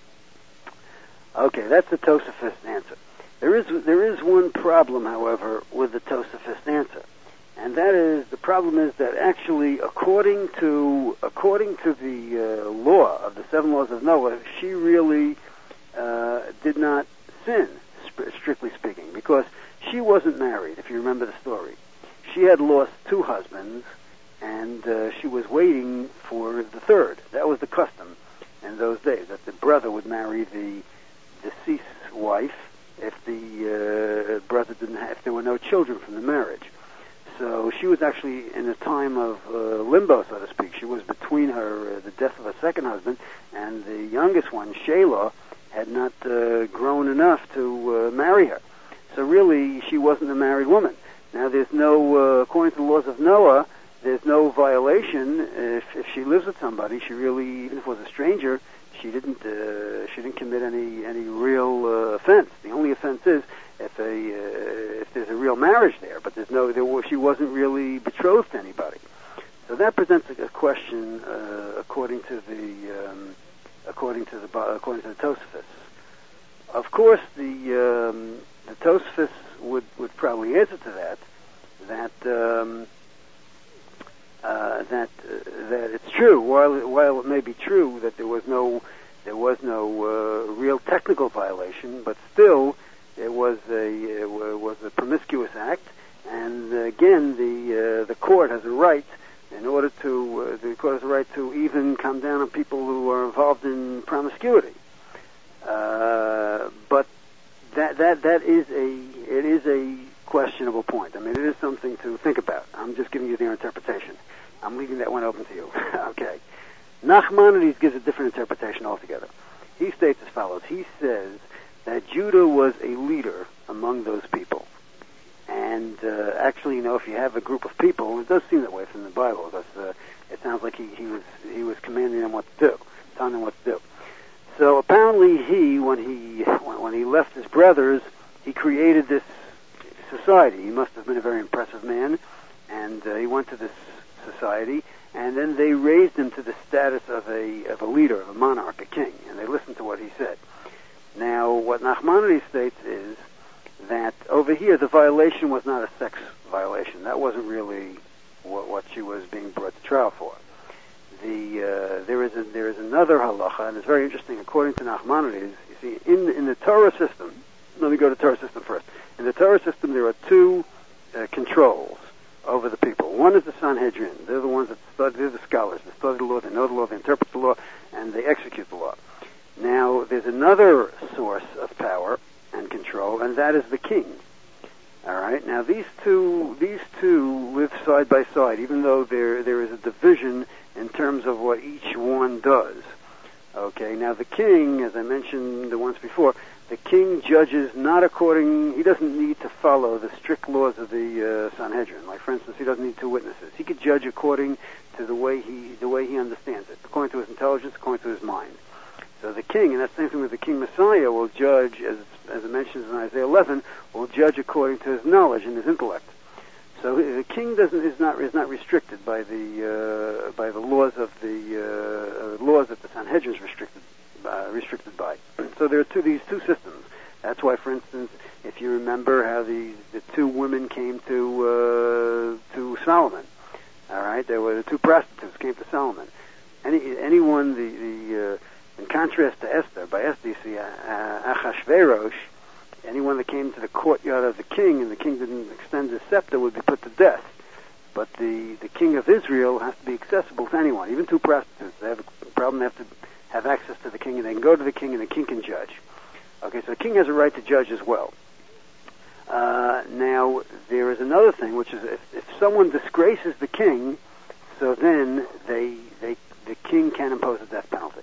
Okay, that's the Tosafist answer. There is there is one problem, however, with the Tosafist answer, and that is the problem is that actually, according to according to the uh, law of the seven laws of Noah, she really uh, did not sin, sp- strictly speaking, because she wasn't married. If you remember the story, she had lost two husbands, and uh, she was waiting for the third. That was the custom in those days, that the brother would marry the deceased wife if the uh, brother didn't have, if there were no children from the marriage. So she was actually in a time of uh, limbo, so to speak. She was between her uh, the death of her second husband, and the youngest one, Shelah, had not uh, grown enough to uh, marry her. So really, she wasn't a married woman. Now, there's no, uh, according to the laws of Noah, there's no violation if, if she lives with somebody. She really, even if it was a stranger, she didn't uh, she didn't commit any any real uh, offense. The only offense is if a uh, if there's a real marriage there, but there's no there was, she wasn't really betrothed to anybody. So that presents a, a question uh, according to the um, according to the according to the Tosafos. Of course, the um, the Tosafos would would probably answer to that that. Um, Uh, that uh, that it's true. While while it may be true that there was no there was no uh, real technical violation, but still it was a it was a promiscuous act. And uh, again, the uh, the court has a right, in order to uh, the court has a right to even come down on people who are involved in promiscuity. Uh, but that that that is a it is a questionable point. I mean, it is something to think about. I'm just giving you their interpretation. I'm leaving that one open to you. Okay. Nachmanides gives a different interpretation altogether. He states as follows. He says that Judah was a leader among those people. And uh, actually, you know, if you have a group of people, it does seem that way from the Bible, because uh, it sounds like he, he was he was commanding them what to do, telling them what to do. So apparently he, when he when he left his brothers, he created this society. He must have been a very impressive man, and uh, he went to this society, and then they raised him to the status of a of a leader, of a monarch, a king, and they listened to what he said. Now, what Nachmanides states is that over here the violation was not a sex violation. That wasn't really what, what she was being brought to trial for. The uh, there is a, there is another halacha, and it's very interesting. According to Nachmanides, you see, in in the Torah system. Let me go to the Torah system first. In the Torah system, there are two uh, controls over the people. One is the Sanhedrin. They're the ones that study, they're the scholars. They study the law, they know the law, they interpret the law, and they execute the law. Now, there's another source of power and control, and that is the king. All right? Now, these two these two live side by side, even though there there is a division in terms of what each one does. Okay? Now, the king, as I mentioned once before, the king judges not according, he doesn't need to follow the strict laws of the uh, Sanhedrin. Like, for instance, he doesn't need two witnesses. He could judge according to the way he the way he understands it, according to his intelligence, according to his mind. So the king, and that's the same thing with the King Messiah, will judge, as as it mentions in Isaiah eleven, will judge according to his knowledge and his intellect. So the king doesn't is not is not restricted by the uh, by the laws of the uh, laws that the Sanhedrin is restricted. Uh, restricted by. So there are two, these two systems. That's why, for instance, if you remember how the the two women came to uh, to Solomon, all right, there were the two prostitutes came to Solomon. Any anyone the the uh, in contrast to Esther, by Esther you see uh, Achashverosh, anyone that came to the courtyard of the king and the king didn't extend his scepter would be put to death. But the the king of Israel has to be accessible to anyone, even two prostitutes. They have a problem. They have to have access to the king, and they can go to the king, and the king can judge. Okay, so the king has a right to judge as well. Uh, now, there is another thing, which is if, if someone disgraces the king, so then they, they, the king can impose a death penalty.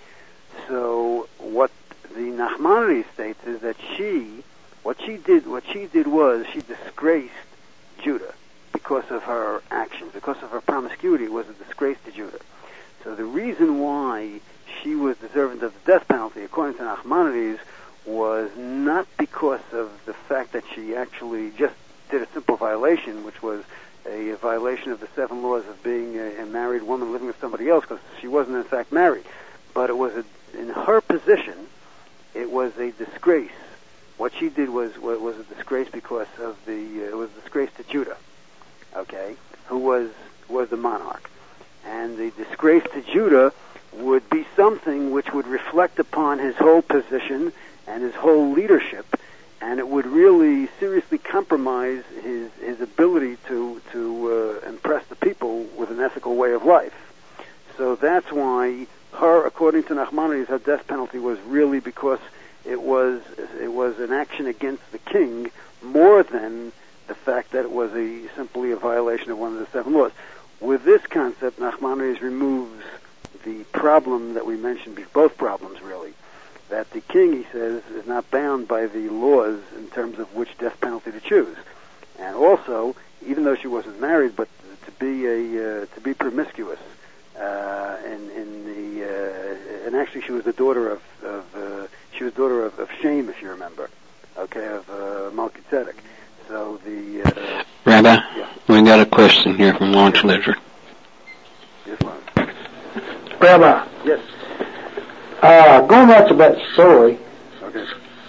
So what the Nachmanides states is that she, what she did, what she did was she disgraced Judah because of her actions, because of her promiscuity. It was a disgrace to Judah. So the reason why she was deserving of the death penalty, according to Nachmanides, was not because of the fact that she actually just did a simple violation, which was a, a violation of the seven laws of being a, a married woman living with somebody else, because she wasn't in fact married. But it was a, in her position, it was a disgrace. What she did was was a disgrace because of the uh, it was a disgrace to Judah, okay, who was was the monarch, and the disgrace to Judah would be something which would reflect upon his whole position and his whole leadership, and it would really seriously compromise his his ability to to uh, impress the people with an ethical way of life. So that's why her, according to Nachmanides, her death penalty was really because it was it was an action against the king more than the fact that it was a simply a violation of one of the seven laws. With this concept, Nachmanides removes the problem that we mentioned, both problems really, that the king, he says, is not bound by the laws in terms of which death penalty to choose. And also, even though she wasn't married, but to be a uh, to be promiscuous, uh, in, in the uh, and actually she was the daughter of, of uh, she was daughter of, of Shem, if you remember, okay, of uh, Melchizedek. So the uh, Rabbi, yeah. we got a question here from Lawrence Lizard. Yes, Lawrence. Rabbi. Yes. Uh, going back to that story, Okay.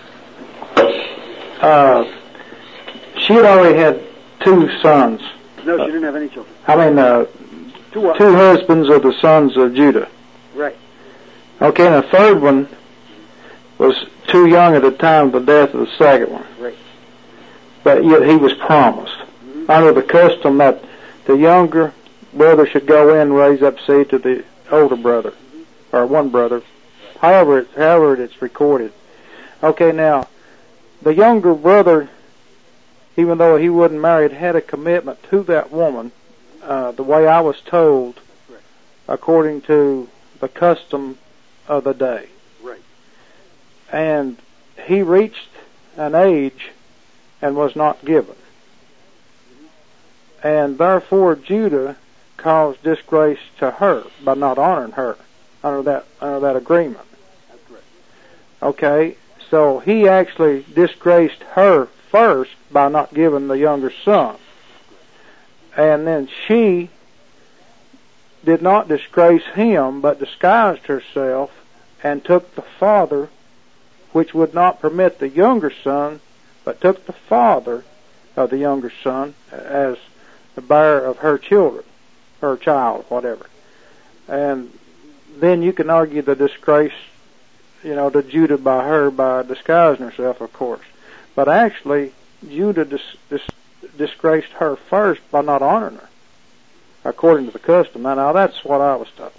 uh, she had already had two sons. No, she didn't have any children. I mean, uh, Two what? two husbands of the sons of Judah. Right. Okay, and the third one was too young at the time of the death of the second one. Right. But yet he was promised. Mm-hmm. Under the custom that the younger brother should go in and raise up seed to the older brother, mm-hmm. or one brother, however it's, however it's recorded. Okay, now, the younger brother, even though he wasn't married, had a commitment to that woman, uh, the way I was told, right. according to the custom of the day. Right. And he reached an age and was not given. Mm-hmm. And therefore Judah caused disgrace to her by not honoring her under that under that agreement. That's correct. Okay, so he actually disgraced her first by not giving the younger son. And then she did not disgrace him, but disguised herself and took the father, which would not permit the younger son, but took the father of the younger son as the bearer of her children, her child, whatever. And then you can argue the disgrace, you know, to Judah by her by disguising herself, of course. But actually, Judah dis- dis- disgraced her first by not honoring her, according to the custom. Now, now that's what I was told.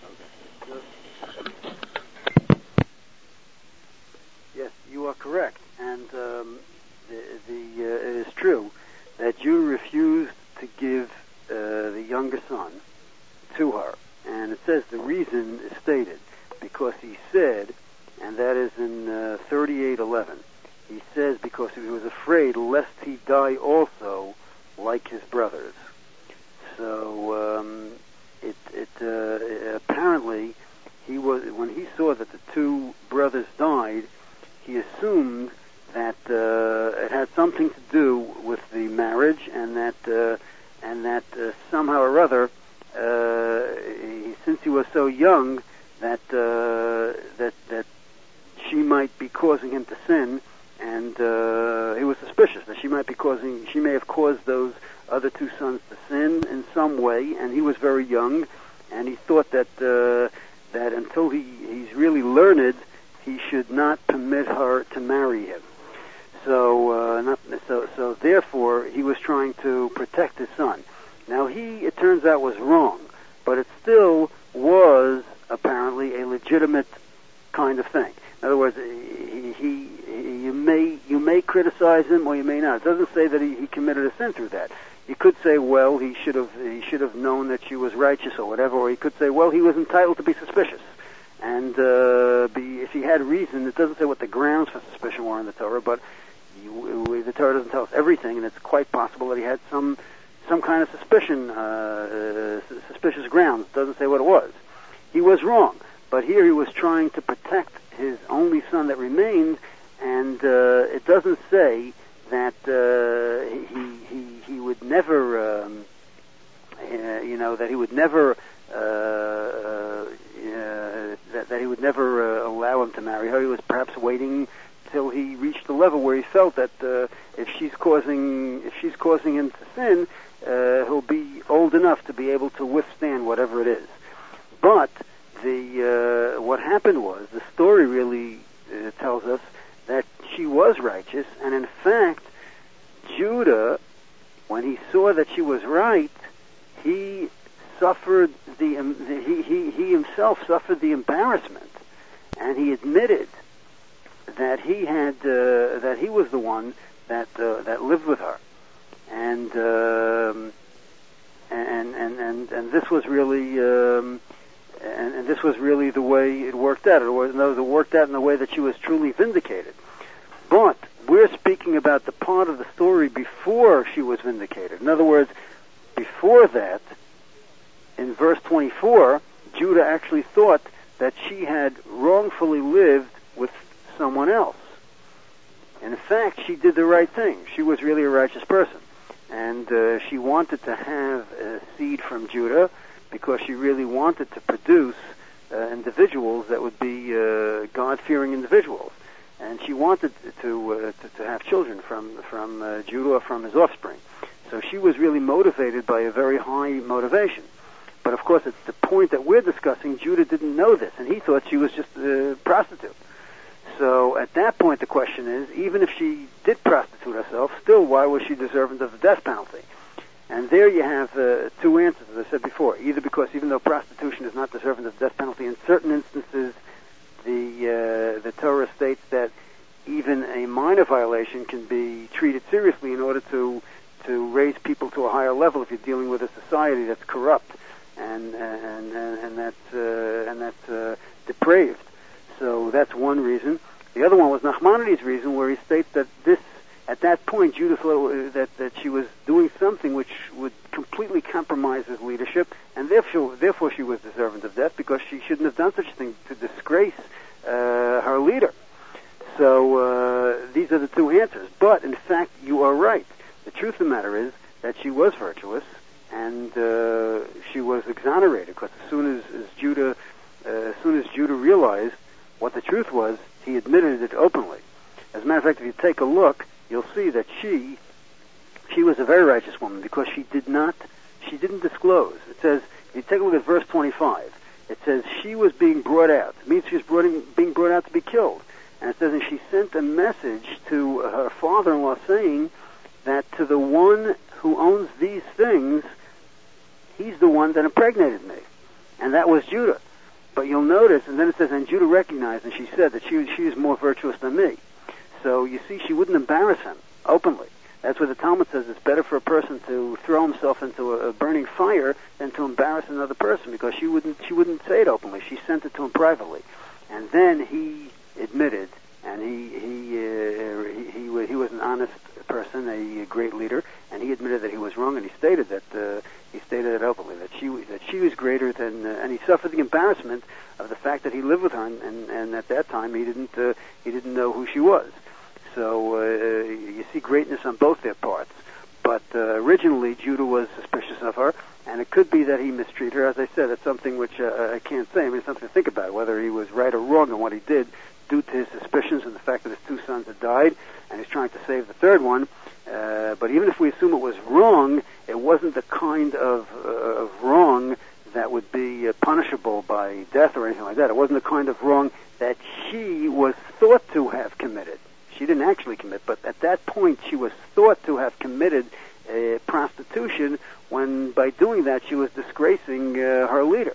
Yes, you are correct. And um, the, the uh, it is true that Judah refused to give uh, the younger son to her. And it says the reason is stated because he said, and that is in uh, thirty-eight eleven, he says because he was afraid lest he die also like his brothers. So um, it, it uh, apparently he was when he saw that the two brothers died, he assumed that uh, it had something to do with the marriage, and that uh, and that uh, somehow or other, uh, he, since he was so young, that uh, that that she might be causing him to sin, and uh, he was suspicious that she might be causing, she may have caused those other two sons to sin in some way, and he was very young, and he thought that uh, that until he, he's really learned, he should not permit her to marry him. So, uh, not, so, so therefore, he was trying to protect his son. Now, he, it turns out, was wrong, but it still was apparently a legitimate kind of thing. In other words, he, he, he you may you may criticize him or you may not. It doesn't say that he, he committed a sin through that. You could say, well, he should have he should have known that she was righteous or whatever, or he could say, well, he was entitled to be suspicious. And uh, be, if he had reason, it doesn't say what the grounds for suspicion were in the Torah, but you, the Torah doesn't tell us everything, and it's quite possible that he had some some kind of suspicion, uh, uh, suspicious grounds. It doesn't say what it was. He was wrong, but here he was trying to protect his only son that remained, and uh, it doesn't say that uh, he, he he would never, um, uh, you know, that he would never, uh, uh, that, that he would never uh, allow him to marry her. He was perhaps waiting till he reached the level where he felt that uh, if she's causing if she's causing him to sin, uh, he'll be old enough to be able to withstand whatever it is. But the uh, what happened was, the story really uh, tells us that she was righteous, and in fact, Judah, when he saw that she was right, he suffered the, um, the he, he he himself suffered the embarrassment, and he admitted that he had uh, that he was the one that uh, that lived with her, and um, and, and and and this was really um, and, and this was really the way it worked out. It was no, it worked out in the way that she was truly vindicated. But we're speaking about the part of the story before she was vindicated. In other words, before that, in verse twenty-four, Judah actually thought that she had wrongfully lived with someone else. In fact, she did the right thing. She was really a righteous person. And uh, she wanted to have a seed from Judah because she really wanted to produce uh, individuals that would be uh, God-fearing individuals. And she wanted to uh, to, to have children from from uh, Judah or from his offspring. So she was really motivated by a very high motivation. But of course, at the point that we're discussing, Judah didn't know this, and he thought she was just a prostitute. So at that point, the question is, even if she did prostitute herself, still, why was she deserving of the death penalty? And there you have uh, two answers, as I said before. Either because even though prostitution is not deserving of the death penalty, in certain instances, the uh, the Torah states that even a minor violation can be treated seriously in order to to raise people to a higher level if you're dealing with a society that's corrupt and and and, and that's uh, and that's uh, depraved. So that's one reason. The other one was Nachmanides' reason, where he states that this, at that point, Judah thought that, that she was doing something which would completely compromise his leadership, and therefore, therefore she was deserving of death, because she shouldn't have done such a thing to disgrace uh, her leader. So uh, these are the two answers. But, in fact, you are right. The truth of the matter is that she was virtuous, and uh, she was exonerated, because as soon as, as Judah, uh, as soon as Judah realized what the truth was, he admitted it openly. As a matter of fact, if you take a look, you'll see that she, she was a very righteous woman, because she did not, she didn't disclose. It says, if you take a look at verse twenty-five, it says she was being brought out. It means she was brought in, being brought out to be killed. And it says, and she sent a message to her father-in-law saying that to the one who owns these things, he's the one that impregnated me. And that was Judah. But you'll notice, and then it says, and Judah recognized, and she said that she, she is more virtuous than me. So you see, she wouldn't embarrass him openly. That's where the Talmud says it's better for a person to throw himself into a, a burning fire than to embarrass another person, because she wouldn't she wouldn't say it openly. She sent it to him privately, and then he admitted, and he he uh, he, he he was an honest person, a great leader, and he admitted that he was wrong, and he stated that uh, he stated it openly that she that she was greater than, uh, and he suffered the embarrassment of the fact that he lived with her, and, and, and at that time he didn't uh, he didn't know who she was. So uh, you see greatness on both their parts. But uh, originally Judah was suspicious of her, and it could be that he mistreated her. As I said, it's something which uh, I can't say. I mean, it's something to think about, whether he was right or wrong in what he did due to his suspicions and the fact that his two sons had died, and he's trying to save the third one. Uh, but even if we assume it was wrong, it wasn't the kind of, uh, of wrong that would be uh, punishable by death or anything like that. It wasn't the kind of wrong that she was thought to have committed. She didn't actually commit, but at that point she was thought to have committed uh, prostitution, when by doing that she was disgracing uh, her leader.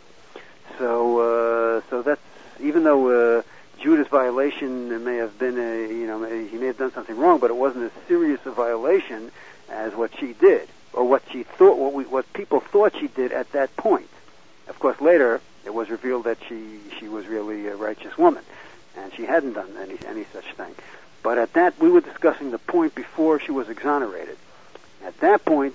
So, uh, so that's, even though uh, Judah's violation may have been, a, you know, he may have done something wrong, but it wasn't as serious a violation as what she did, or what she thought, what we, what people thought she did at that point. Of course, later it was revealed that she she was really a righteous woman, and she hadn't done any any such thing. But at that, we were discussing the point before she was exonerated. At that point,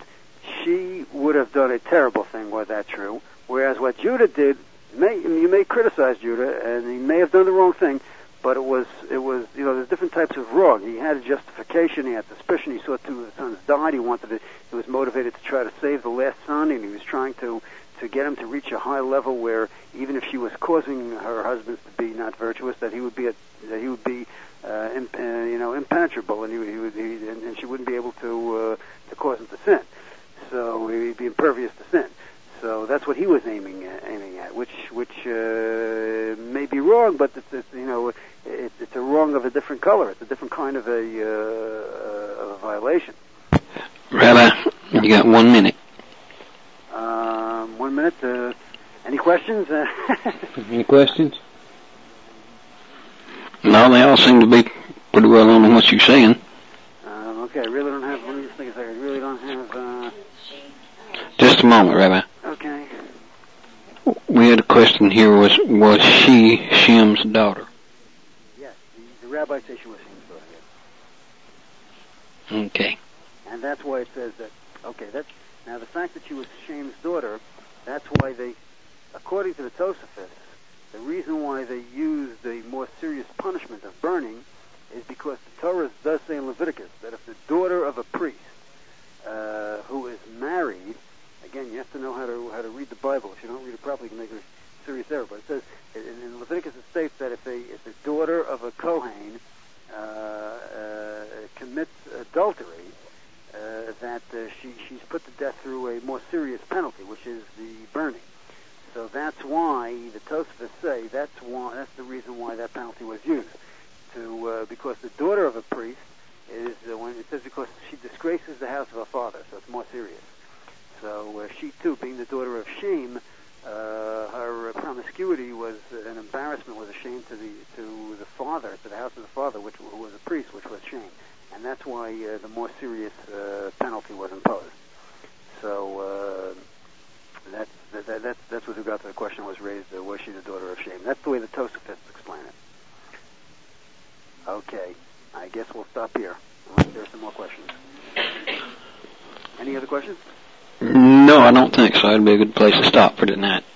she would have done a terrible thing, were that true. Whereas what Judah did, may, you may criticize Judah, and he may have done the wrong thing, but it was, it was, you know, there's different types of wrong. He had a justification, he had suspicion, he saw two of his sons died, he wanted to, he was motivated to try to save the last son, and he was trying to, to get him to reach a high level where even if she was causing her husbands to be not virtuous, that he would be, a, that he would be, uh, imp, uh, you know, impenetrable, and he, he would, he, and, and she wouldn't be able to, uh, to cause him to sin. So he'd be impervious to sin. So that's what he was aiming at, aiming at, which which uh, may be wrong, but it's, it's, you know, it, it's a wrong of a different color. It's a different kind of a, uh, of a violation. Rabbi, you got one minute. Um, one minute. Uh, any questions? Any questions? No, they all seem to be pretty well on what you're saying. Um, okay, I really don't have. Let me just think a second. I really don't have. Uh, Just a moment, Rabbi. Okay. We had a question here. Was was she Shem's daughter? Yes, the, the rabbi says she was Shem's daughter. Yes. Okay. And that's why it says that. Okay, that's now the fact that she was Shem's daughter. That's why they, according to the Tosafos, the reason why they used the more serious punishment of burning is because the Torah does say in Leviticus that if the daughter of a priest uh, who is married. Again, you have to know how to how to read the Bible. If you don't read it properly, you can make a serious error. But it says in, in Leviticus it states that if a if the daughter of a Kohen uh, uh, commits adultery, uh, that uh, she she's put to death through a more serious penalty, which is the burning. So that's why the Tosafos say that's why that's the reason why that penalty was used. To uh, because the daughter of a priest is uh, when it says because she disgraces the house of her father, so it's more serious. So uh, she too, being the daughter of Shem, uh, her uh, promiscuity was uh, an embarrassment, was a shame to the to the father, to the house of the father, which who was a priest, which was Shem, and that's why uh, the more serious uh, penalty was imposed. So uh, that's that, that's that's with regard to the question was raised: uh, was she the daughter of Shem? That's the way the Tosafos explain it. Okay, I guess we'll stop here unless there are some more questions. Any other questions? No, I don't think so. It'd be a good place to stop for tonight.